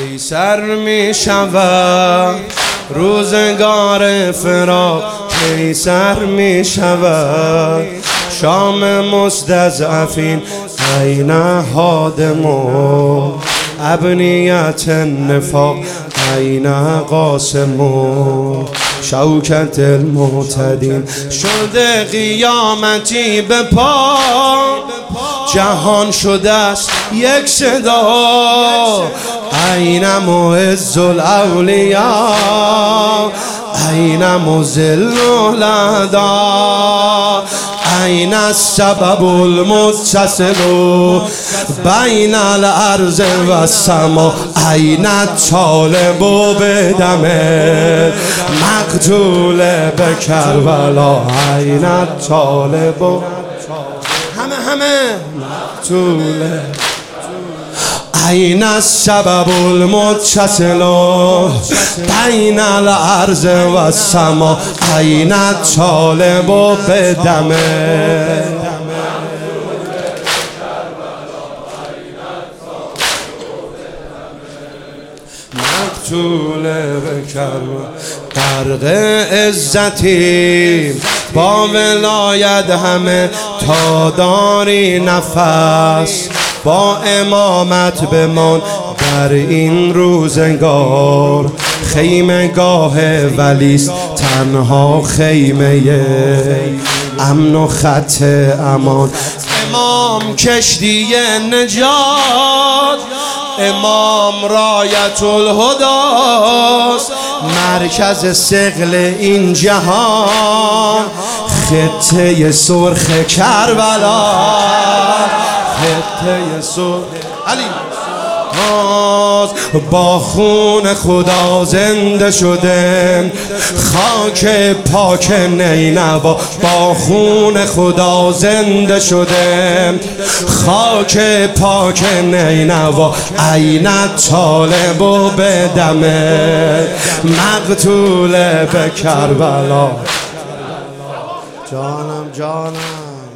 کی سر می شود روزگار فراق، کی سر می شود شام مستضعفین، این هادمون ابنیت نفاق، این قاسمون شوکت المعتدین. شده قیامتی به پا، جهان شده است یک صدا، این معز الاولیاء، این مذل الاعداء، این السبب المتصل بین الارض و السما، این الطالب بدم مقتول به کربلا، این الطالب همه مقتول، این السبب المتصل بین الارض و السما، این الطالب بدم مقتول به کربلا. غرق عزتی با ولایت همه تا داری نفس، با امامت بمان در این روزگار، خیمه گاه ولیست تنها خیمه امن و خط امان. امام کشتی نجات، امام رایت الهداست، مرکز ثقل این جهان، خطه سرخ کربلا، خطه سرخ علی. با خون خدا زنده شده خاک پاک نینوا، با خون خدا زنده شده خاک پاک نینوا، این طالب و به دم مقتول به کربلا. جانم جانم